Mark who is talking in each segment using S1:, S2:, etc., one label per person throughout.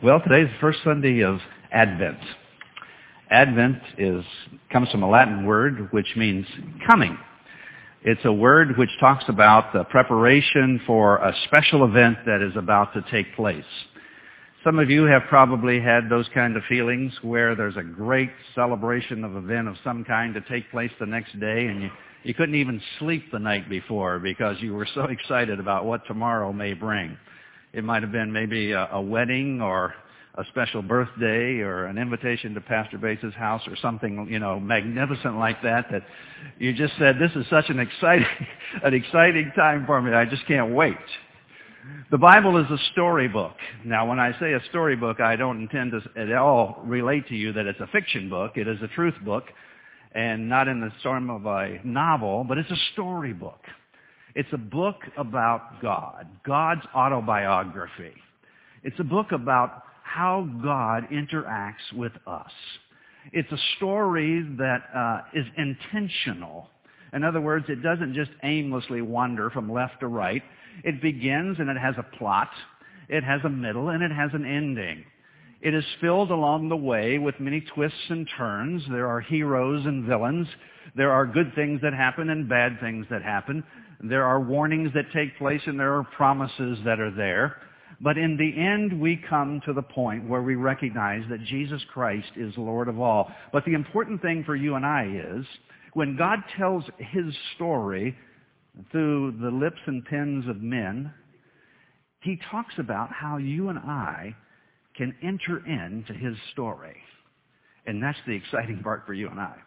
S1: Well, today's the first Sunday of Advent. Advent comes from a Latin word which means coming. It's a word which talks about the preparation for a special event that is about to take place. Some of you have probably had those kind of feelings where there's a great celebration of event of some kind to take place the next day, and you couldn't even sleep the night before because you were so excited about what tomorrow may bring. It might have been maybe a wedding or a special birthday or an invitation to Pastor Bates' house or something, magnificent like that you just said, this is such an exciting time for me. I just can't wait. The Bible is a storybook. Now, when I say a storybook, I don't intend to at all relate to you that it's a fiction book. It is a truth book, and not in the form of a novel, but it's a storybook. It's a book about God, God's autobiography. It's a book about how God interacts with us. It's a story that is intentional. In other words, it doesn't just aimlessly wander from left to right. It begins and it has a plot, it has a middle, and it has an ending. It is filled along the way with many twists and turns. There are heroes and villains. There are good things that happen and bad things that happen. There are warnings that take place and there are promises that are there. But in the end, we come to the point where we recognize that Jesus Christ is Lord of all. But the important thing for you and I is, when God tells His story through the lips and pens of men, He talks about how you and I can enter into His story. And that's the exciting part for you and I.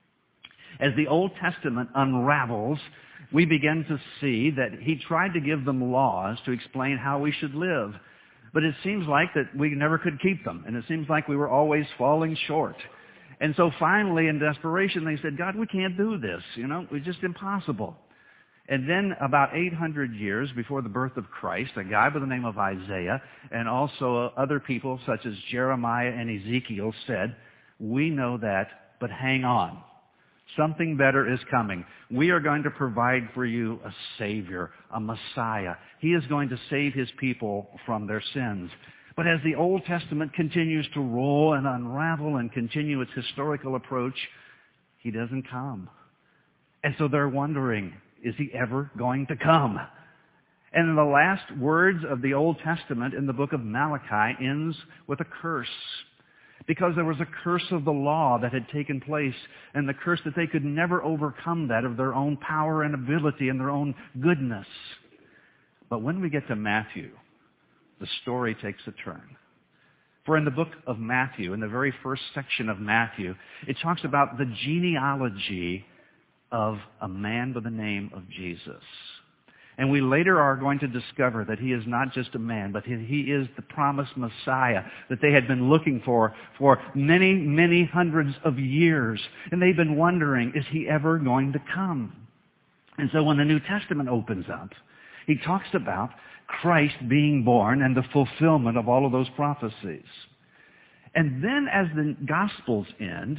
S1: As the Old Testament unravels, we begin to see that He tried to give them laws to explain how we should live. But it seems like that we never could keep them. And it seems like we were always falling short. And so finally, in desperation, they said, God, we can't do this. It's just impossible. And then about 800 years before the birth of Christ, a guy by the name of Isaiah and also other people such as Jeremiah and Ezekiel said, we know that, but hang on. Something better is coming. We are going to provide for you a Savior, a Messiah. He is going to save His people from their sins. But as the Old Testament continues to roll and unravel and continue its historical approach, He doesn't come. And so they're wondering, is He ever going to come? And in the last words of the Old Testament in the book of Malachi ends with a curse. Because there was a curse of the law that had taken place, and the curse that they could never overcome that of their own power and ability and their own goodness. But when we get to Matthew, the story takes a turn. For in the book of Matthew, in the very first section of Matthew, it talks about the genealogy of a man by the name of Jesus. And we later are going to discover that He is not just a man, but He is the promised Messiah that they had been looking for many, many hundreds of years. And they've been wondering, is He ever going to come? And so when the New Testament opens up, He talks about Christ being born and the fulfillment of all of those prophecies. And then as the Gospels end,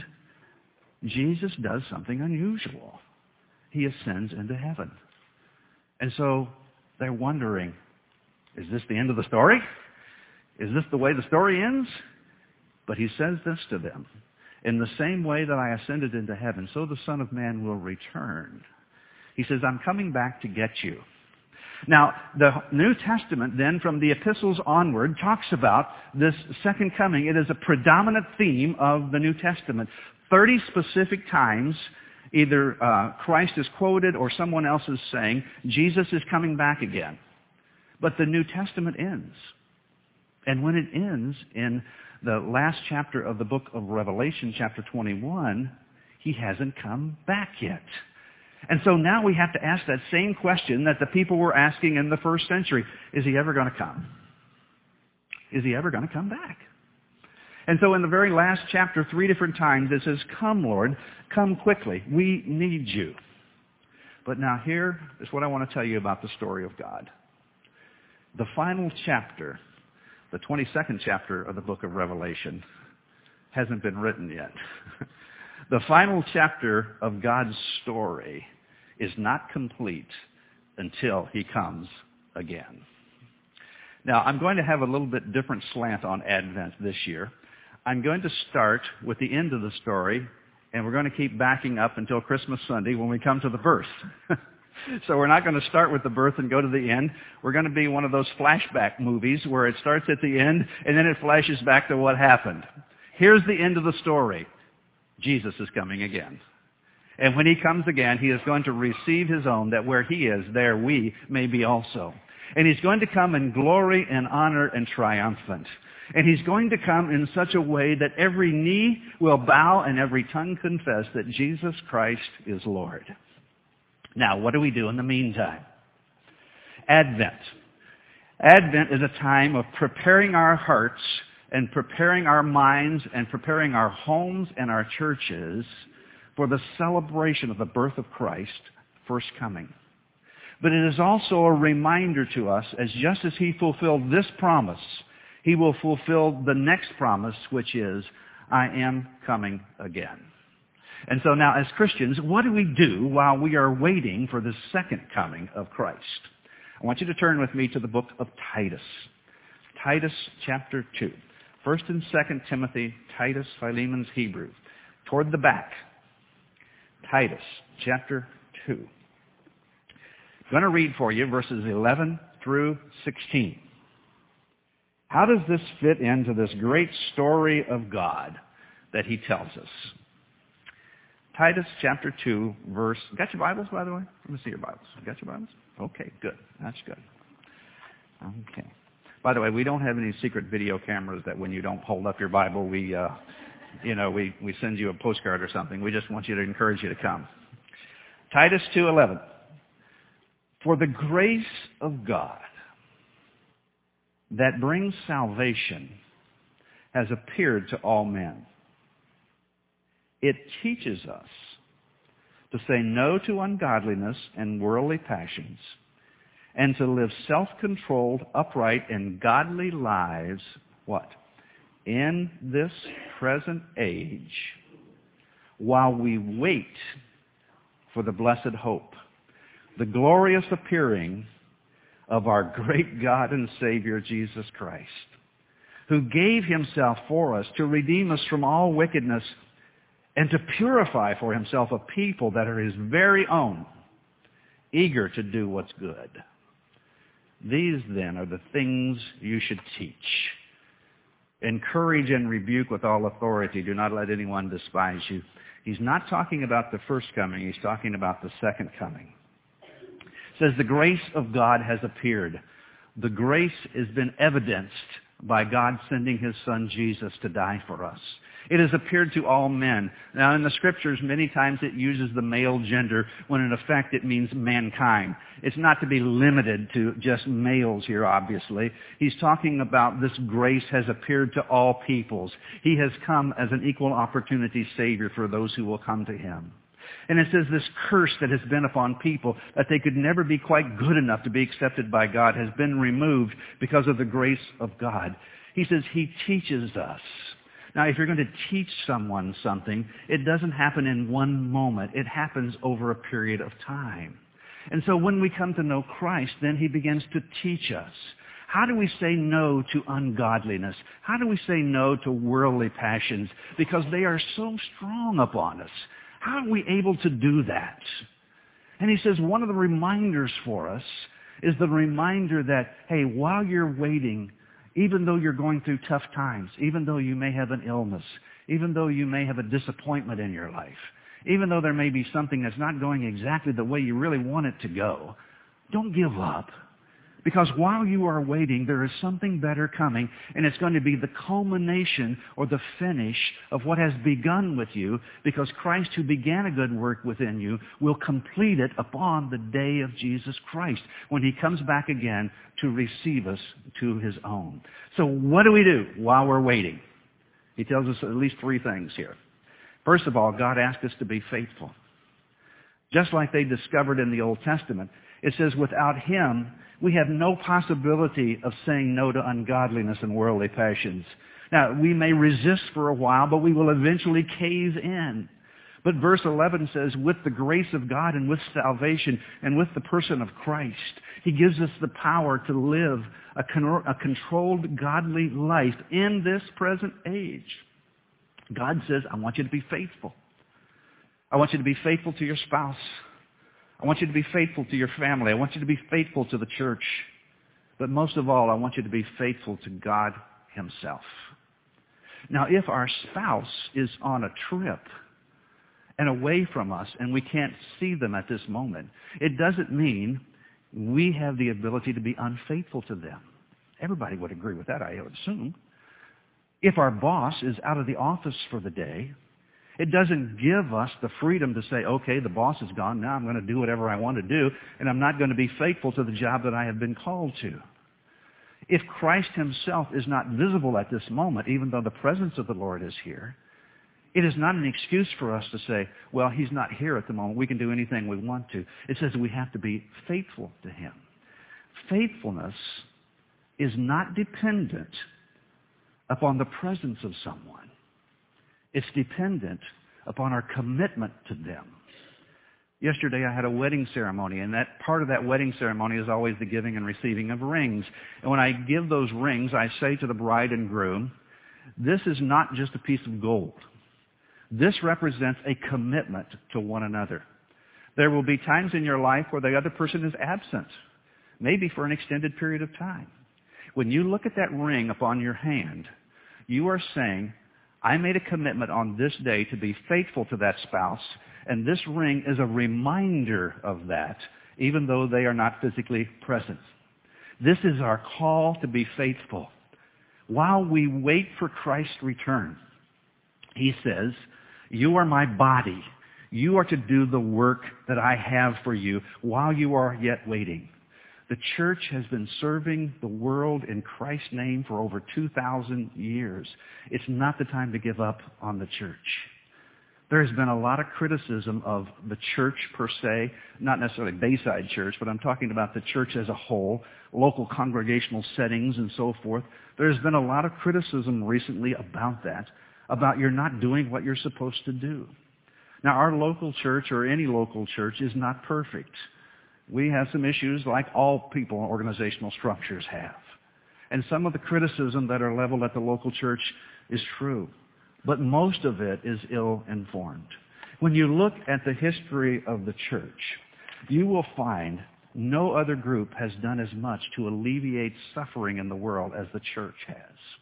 S1: Jesus does something unusual. He ascends into heaven. And so they're wondering, is this the end of the story? Is this the way the story ends? But He says this to them, in the same way that I ascended into heaven, so the Son of Man will return. He says, I'm coming back to get you. Now, the New Testament then, from the epistles onward, talks about this second coming. It is a predominant theme of the New Testament. 30 specific times, either Christ is quoted or someone else is saying, Jesus is coming back again. But the New Testament ends. And when it ends in the last chapter of the book of Revelation, chapter 21, He hasn't come back yet. And so now we have to ask that same question that the people were asking in the first century. Is He ever going to come? Is He ever going to come back? And so in the very last chapter, 3 different times, it says, come, Lord, come quickly. We need you. But now here is what I want to tell you about the story of God. The final chapter, the 22nd chapter of the book of Revelation, hasn't been written yet. The final chapter of God's story is not complete until He comes again. Now, I'm going to have a little bit different slant on Advent this year. I'm going to start with the end of the story, and we're going to keep backing up until Christmas Sunday when we come to the birth. So we're not going to start with the birth and go to the end. We're going to be one of those flashback movies where it starts at the end, and then it flashes back to what happened. Here's the end of the story. Jesus is coming again. And when he comes again, he is going to receive his own, that where he is, there we may be also. And he's going to come in glory and honor and triumphant. And he's going to come in such a way that every knee will bow and every tongue confess that Jesus Christ is Lord. Now, what do we do in the meantime? Advent. Advent is a time of preparing our hearts and preparing our minds and preparing our homes and our churches for the celebration of the birth of Christ, first coming. But it is also a reminder to us, as just as he fulfilled this promise, he will fulfill the next promise, which is, I am coming again. And so now, as Christians, what do we do while we are waiting for the second coming of Christ? I want you to turn with me to the book of Titus. Titus chapter 2. 1st and 2nd Timothy, Titus, Philemon's Hebrew. Toward the back. Titus chapter 2. I'm going to read for you verses 11 through 16. How does this fit into this great story of God that he tells us? Titus chapter 2, verse... Got your Bibles, by the way? Let me see your Bibles. Got your Bibles? Okay, good. That's good. Okay. By the way, we don't have any secret video cameras that when you don't hold up your Bible, we send you a postcard or something. We just want you to encourage you to come. Titus 2:11. For the grace of God that brings salvation has appeared to all men. It teaches us to say no to ungodliness and worldly passions, and to live self-controlled, upright, and godly lives, what? In this present age, while we wait for the blessed hope, the glorious appearing of our great God and Savior, Jesus Christ, who gave himself for us to redeem us from all wickedness and to purify for himself a people that are his very own, eager to do what's good. These, then, are the things you should teach. Encourage and rebuke with all authority. Do not let anyone despise you. He's not talking about the first coming. He's talking about the second coming. It says the grace of God has appeared. The grace has been evidenced by God sending his son Jesus to die for us. It has appeared to all men. Now, in the Scriptures, many times it uses the male gender when in effect it means mankind. It's not to be limited to just males here, obviously. He's talking about this grace has appeared to all peoples. He has come as an equal opportunity Savior for those who will come to him. And it says this curse that has been upon people, that they could never be quite good enough to be accepted by God, has been removed because of the grace of God. He says he teaches us. Now, if you're going to teach someone something, it doesn't happen in one moment. It happens over a period of time. And so when we come to know Christ, then he begins to teach us. How do we say no to ungodliness? How do we say no to worldly passions? Because they are so strong upon us. How are we able to do that? And he says one of the reminders for us is the reminder that, hey, while you're waiting, even though you're going through tough times, even though you may have an illness, even though you may have a disappointment in your life, even though there may be something that's not going exactly the way you really want it to go, don't give up. Because while you are waiting, there is something better coming, and it's going to be the culmination or the finish of what has begun with you, because Christ, who began a good work within you, will complete it upon the day of Jesus Christ, when he comes back again to receive us to his own. So what do we do while we're waiting? He tells us at least three things here. First of all, God asks us to be faithful. Just like they discovered in the Old Testament, it says without him, we have no possibility of saying no to ungodliness and worldly passions. Now, we may resist for a while, but we will eventually cave in. But verse 11 says, with the grace of God and with salvation and with the person of Christ, He gives us the power to live a controlled, godly life in this present age. God says, I want you to be faithful. I want you to be faithful to your spouse. I want you to be faithful to your family. I want you to be faithful to the church. But most of all, I want you to be faithful to God Himself. Now, if our spouse is on a trip and away from us and we can't see them at this moment, it doesn't mean we have the ability to be unfaithful to them. Everybody would agree with that, I would assume. If our boss is out of the office for the day, it doesn't give us the freedom to say, okay, the boss is gone, now I'm going to do whatever I want to do, and I'm not going to be faithful to the job that I have been called to. If Christ Himself is not visible at this moment, even though the presence of the Lord is here, it is not an excuse for us to say, well, He's not here at the moment. We can do anything we want to. It says we have to be faithful to Him. Faithfulness is not dependent upon the presence of someone. It's dependent upon our commitment to them. Yesterday I had a wedding ceremony, and that part of that wedding ceremony is always the giving and receiving of rings. And when I give those rings, I say to the bride and groom, this is not just a piece of gold. This represents a commitment to one another. There will be times in your life where the other person is absent, maybe for an extended period of time. When you look at that ring upon your hand, you are saying, I made a commitment on this day to be faithful to that spouse, and this ring is a reminder of that, even though they are not physically present. This is our call to be faithful. While we wait for Christ's return, He says, you are my body. You are to do the work that I have for you while you are yet waiting. The church has been serving the world in Christ's name for over 2,000 years. It's not the time to give up on the church. There has been a lot of criticism of the church per se, not necessarily Bayside Church, but I'm talking about the church as a whole, local congregational settings and so forth. There's been a lot of criticism recently about that, about you're not doing what you're supposed to do. Now, our local church or any local church is not perfect. We have some issues like all people and organizational structures have. And some of the criticism that are leveled at the local church is true. But most of it is ill-informed. When you look at the history of the church, you will find no other group has done as much to alleviate suffering in the world as the church has.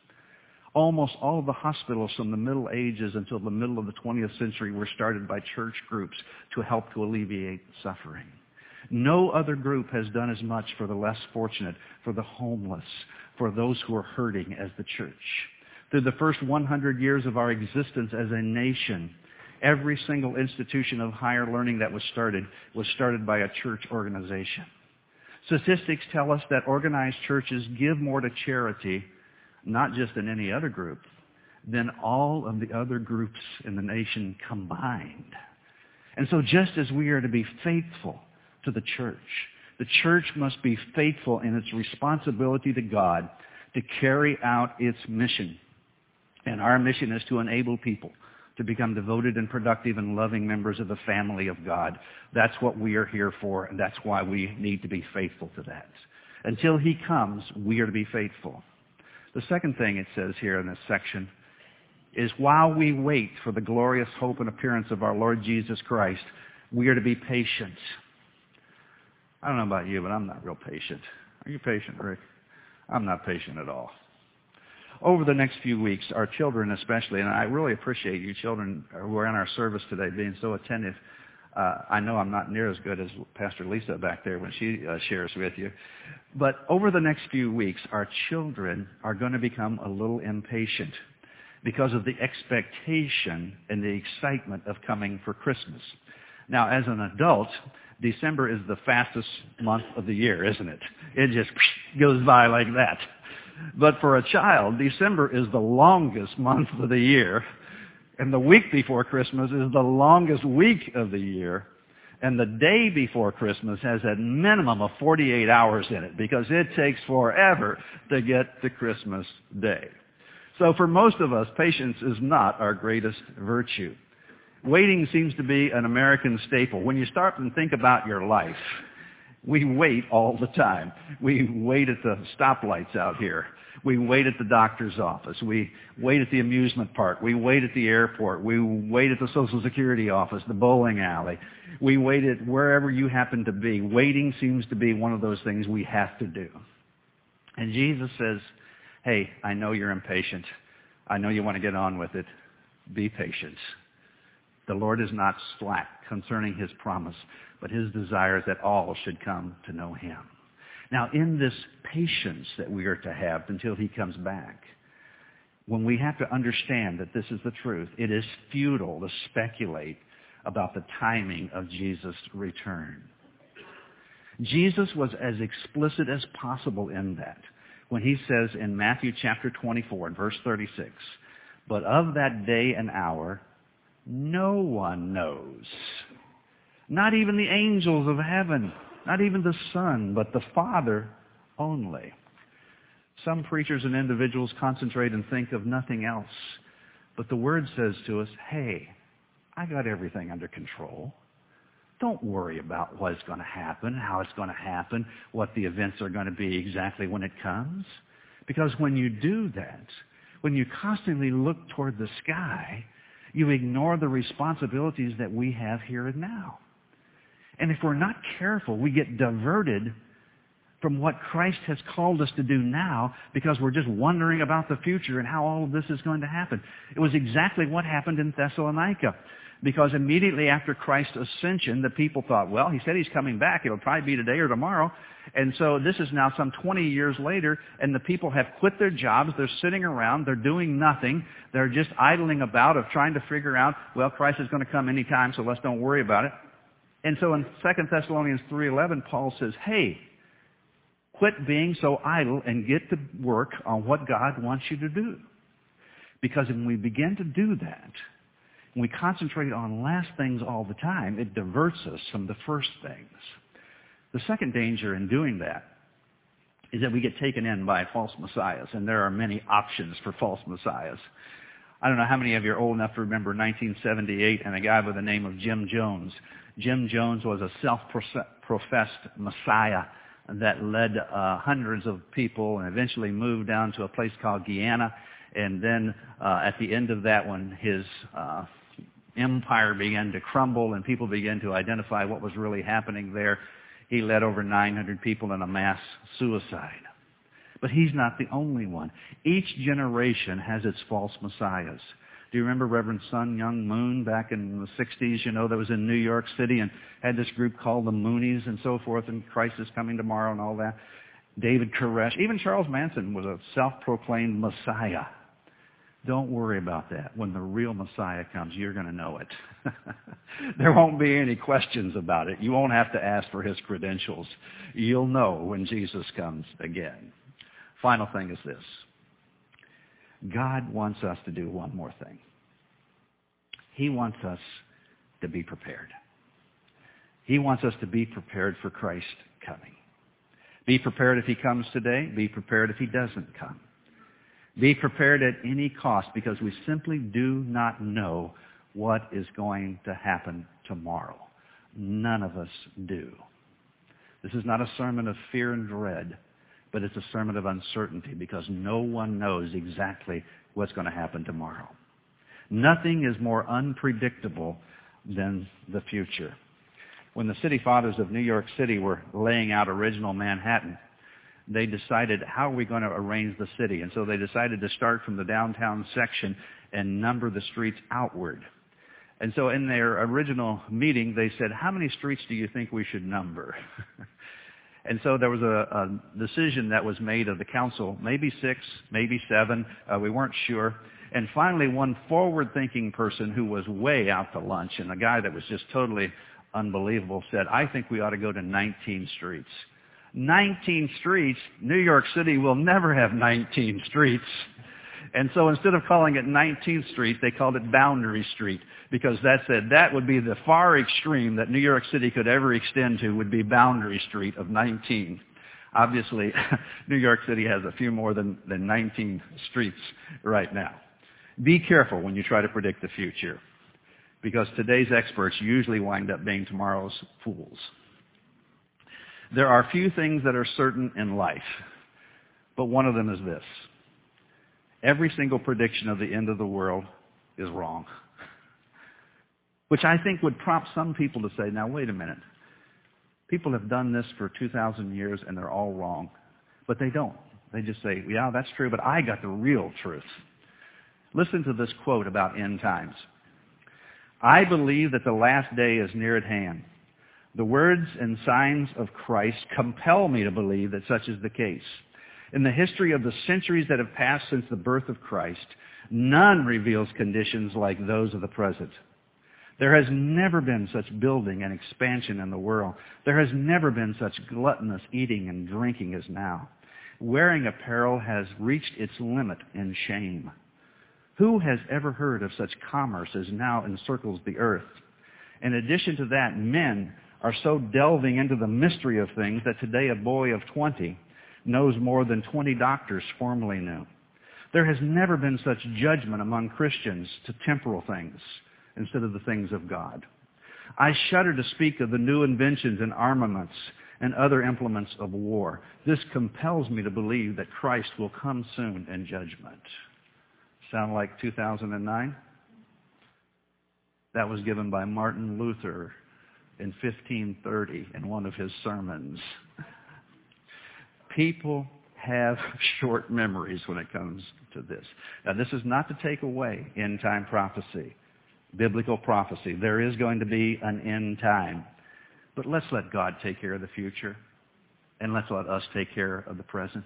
S1: Almost all of the hospitals from the Middle Ages until the middle of the 20th century were started by church groups to help to alleviate suffering. No other group has done as much for the less fortunate, for the homeless, for those who are hurting as the church. Through the first 100 years of our existence as a nation, every single institution of higher learning that was started by a church organization. Statistics tell us that organized churches give more to charity, not just in any other group, than all of the other groups in the nation combined. And so just as we are to be faithful to the church must be faithful in its responsibility to God to carry out its mission. And our mission is to enable people to become devoted and productive and loving members of the family of God. That's what we are here for, and that's why we need to be faithful to that. Until He comes, we are to be faithful. The second thing it says here in this section is while we wait for the glorious hope and appearance of our Lord Jesus Christ, we are to be patient. I don't know about you, but I'm not real patient. Are you patient, Rick? I'm not patient at all. Over the next few weeks, our children especially, and I really appreciate you children who are in our service today being so attentive. I know I'm not near as good as Pastor Lisa back there when she shares with you. But over the next few weeks, our children are going to become a little impatient because of the expectation and the excitement of coming for Christmas. Now, as an adult, December is the fastest month of the year, isn't it? It just goes by like that. But for a child, December is the longest month of the year. And the week before Christmas is the longest week of the year. And the day before Christmas has a minimum of 48 hours in it because it takes forever to get to Christmas Day. So for most of us, patience is not our greatest virtue. Waiting seems to be an American staple. When you start and think about your life, we wait all the time. We wait at the stoplights out here. We wait at the doctor's office. We wait at the amusement park. We wait at the airport. We wait at the Social Security office, the bowling alley. We wait at wherever you happen to be. Waiting seems to be one of those things we have to do. And Jesus says, hey, I know you're impatient. I know you want to get on with it. Be patient. The Lord is not slack concerning His promise, but His desire is that all should come to know Him. Now, in this patience that we are to have until He comes back, when we have to understand that this is the truth, it is futile to speculate about the timing of Jesus' return. Jesus was as explicit as possible in that when He says in Matthew chapter 24 and verse 36, but of that day and hour, no one knows. Not even the angels of heaven, not even the Son, but the Father only. Some preachers and individuals concentrate and think of nothing else. But the Word says to us, hey, I got everything under control. Don't worry about what's going to happen, how it's going to happen, what the events are going to be exactly when it comes. Because when you do that, when you constantly look toward the sky, you ignore the responsibilities that we have here and now. And if we're not careful, we get diverted from what Christ has called us to do now because we're just wondering about the future and how all of this is going to happen. It was exactly what happened in Thessalonica. Because immediately after Christ's ascension, the people thought, well, He said He's coming back. It'll probably be today or tomorrow. And so this is now some 20 years later, and the people have quit their jobs. They're sitting around. They're doing nothing. They're just idling about of trying to figure out, well, Christ is going to come anytime, so let's don't worry about it. And so in 2 Thessalonians 3:11, Paul says, hey, quit being so idle and get to work on what God wants you to do. Because when we begin to do that, when we concentrate on last things all the time, it diverts us from the first things. The second danger in doing that is that we get taken in by false messiahs, and there are many options for false messiahs. I don't know how many of you are old enough to remember 1978 and a guy by the name of Jim Jones. Jim Jones was a self-professed messiah that led hundreds of people and eventually moved down to a place called Guyana. And then at the end of that, when his empire began to crumble and people began to identify what was really happening there, he led over 900 people in a mass suicide. But he's not the only one. Each generation has its false messiahs. Do you remember Reverend Sun Myung Moon back in the 60s, that was in New York City and had this group called the Moonies and so forth, and Christ is coming tomorrow and all that? David Koresh, even Charles Manson was a self-proclaimed messiah. Don't worry about that. When the real Messiah comes, you're going to know it. There won't be any questions about it. You won't have to ask for His credentials. You'll know when Jesus comes again. Final thing is this. God wants us to do one more thing. He wants us to be prepared. He wants us to be prepared for Christ coming. Be prepared if He comes today. Be prepared if He doesn't come. Be prepared at any cost because we simply do not know what is going to happen tomorrow. None of us do. This is not a sermon of fear and dread, but it's a sermon of uncertainty because no one knows exactly what's going to happen tomorrow. Nothing is more unpredictable than the future. When the city fathers of New York City were laying out original Manhattan, they decided, how are we going to arrange the city? And so they decided to start from the downtown section and number the streets outward. And so in their original meeting, they said, how many streets do you think we should number? And so there was a decision that was made of the council, maybe 6, maybe 7. We weren't sure. And finally, one forward-thinking person who was way out to lunch, and a guy that was just totally unbelievable, said, I think we ought to go to 19 streets. 19 streets? New York City will never have 19 streets. And so instead of calling it 19th Street, they called it Boundary Street, because that would be the far extreme that New York City could ever extend to, would be Boundary Street of 19. Obviously, New York City has a few more than 19 streets right now. Be careful when you try to predict the future. because today's experts usually wind up being tomorrow's fools. There are few things that are certain in life, but one of them is this. Every single prediction of the end of the world is wrong. Which I think would prompt some people to say, now wait a minute. People have done this for 2,000 years and they're all wrong. But they don't. They just say, yeah, that's true, but I got the real truth. Listen to this quote about end times. I believe that the last day is near at hand. The words and signs of Christ compel me to believe that such is the case. In the history of the centuries that have passed since the birth of Christ, none reveals conditions like those of the present. There has never been such building and expansion in the world. There has never been such gluttonous eating and drinking as now. Wearing apparel has reached its limit in shame. Who has ever heard of such commerce as now encircles the earth? In addition to that, men are so delving into the mystery of things that today a boy of 20 knows more than 20 doctors formerly knew. There has never been such judgment among Christians to temporal things instead of the things of God. I shudder to speak of the new inventions in armaments and other implements of war. This compels me to believe that Christ will come soon in judgment. Sound like 2009? That was given by Martin Luther in 1530 in one of his sermons. People have short memories when it comes to this. Now, this is not to take away end-time prophecy, biblical prophecy. There is going to be an end time. But let's let God take care of the future, and let's let us take care of the present.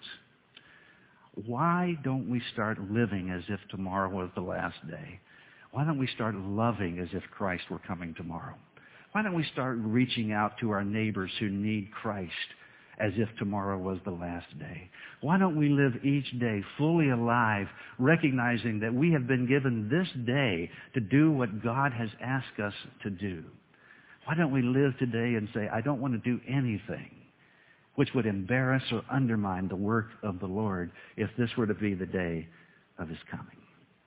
S1: Why don't we start living as if tomorrow was the last day? Why don't we start loving as if Christ were coming tomorrow? Why don't we start reaching out to our neighbors who need Christ as if tomorrow was the last day? Why don't we live each day fully alive, recognizing that we have been given this day to do what God has asked us to do? Why don't we live today and say, I don't want to do anything which would embarrass or undermine the work of the Lord if this were to be the day of His coming?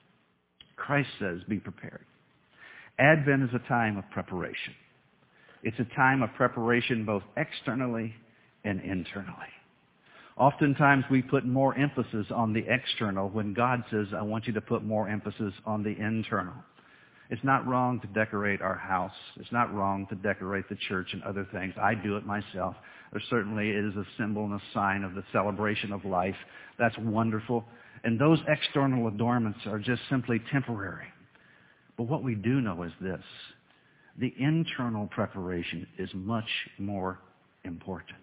S1: Christ says, be prepared. Advent is a time of preparation. It's a time of preparation both externally and internally. Oftentimes we put more emphasis on the external when God says, I want you to put more emphasis on the internal. It's not wrong to decorate our house. It's not wrong to decorate the church and other things. I do it myself. There certainly is a symbol and a sign of the celebration of life. That's wonderful. And those external adornments are just simply temporary. But what we do know is this. The internal preparation is much more important.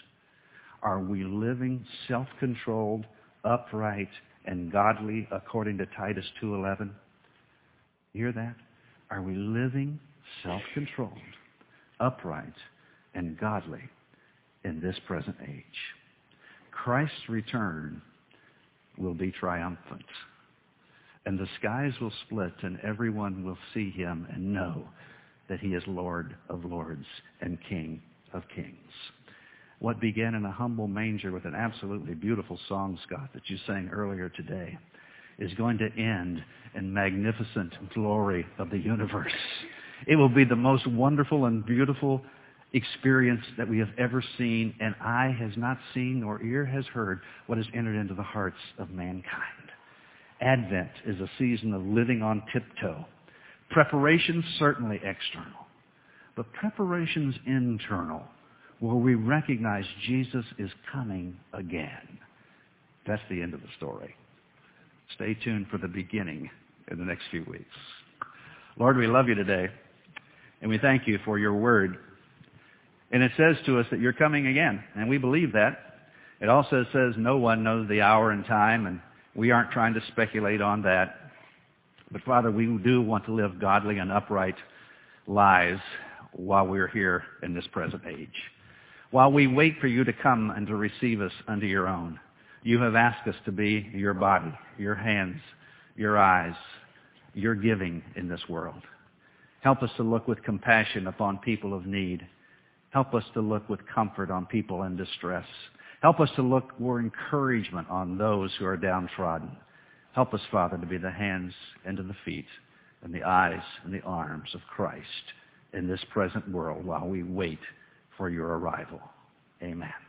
S1: Are we living self-controlled, upright, and godly according to Titus 2:11? Hear that? Are we living self-controlled, upright, and godly in this present age? Christ's return will be triumphant, and the skies will split, and everyone will see Him and know that He is Lord of lords and King of kings. What began in a humble manger with an absolutely beautiful song, Scott, that you sang earlier today, is going to end in magnificent glory of the universe. It will be the most wonderful and beautiful experience that we have ever seen, and eye has not seen nor ear has heard what has entered into the hearts of mankind. Advent is a season of living on tiptoe. Preparations certainly external, but preparations internal, where we recognize Jesus is coming again. That's the end of the story. Stay tuned for the beginning in the next few weeks. Lord, we love you today, and we thank you for your word. And it says to us that you're coming again, and we believe that. It also says no one knows the hour and time, and we aren't trying to speculate on that. But Father, we do want to live godly and upright lives while we're here in this present age. While we wait for you to come and to receive us unto your own, you have asked us to be your body, your hands, your eyes, your giving in this world. Help us to look with compassion upon people of need. Help us to look with comfort on people in distress. Help us to look for encouragement on those who are downtrodden. Help us, Father, to be the hands and to the feet and the eyes and the arms of Christ in this present world while we wait for your arrival. Amen.